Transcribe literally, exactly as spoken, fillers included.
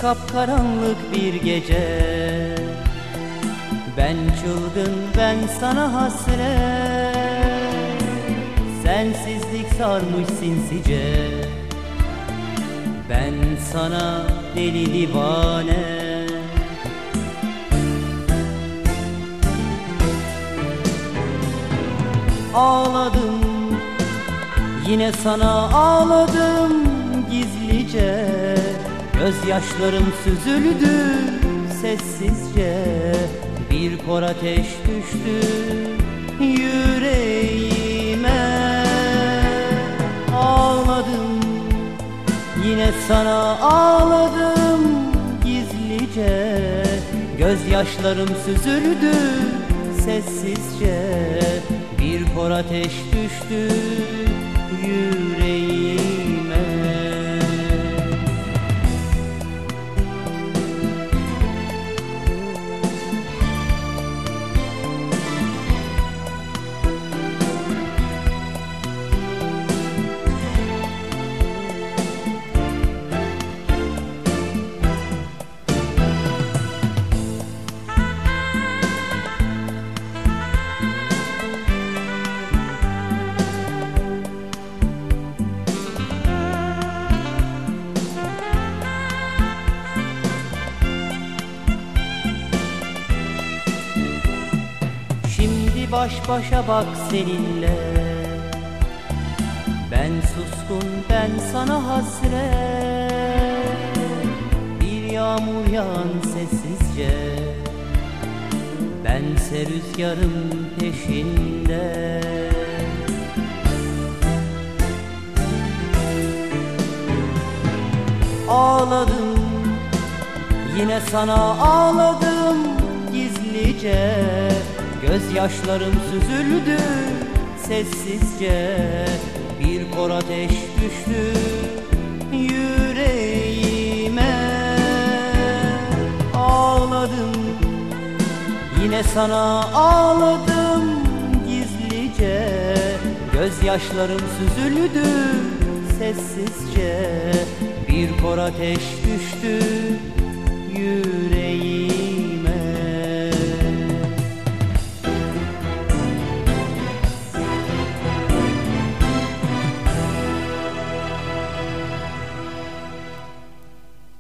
kapkaranlık bir gece, ben çılgın, ben sana hasret. Sensizlik sarmış sinsice, ben sana deli divane. Ağladım, yine sana ağladım gizlice. Gözyaşlarım süzüldü sessizce. Bir kor ateş düştü yüreğime. Ağladım, yine sana ağladım gizlice. Gözyaşlarım süzüldü sessizce. Bir kor ateş düştü yüreğime. Baş başa bak seninle, ben suskun, ben sana hasret. Bir yağmur yağan sessizce, bense rüzgarın peşinde. Ağladım, yine sana ağladım gizlice. Gözyaşlarım süzüldü sessizce. Bir kor ateş düştü yüreğime. Ağladım, yine sana ağladım gizlice. Gözyaşlarım süzüldü sessizce. Bir kor ateş düştü yüreğime.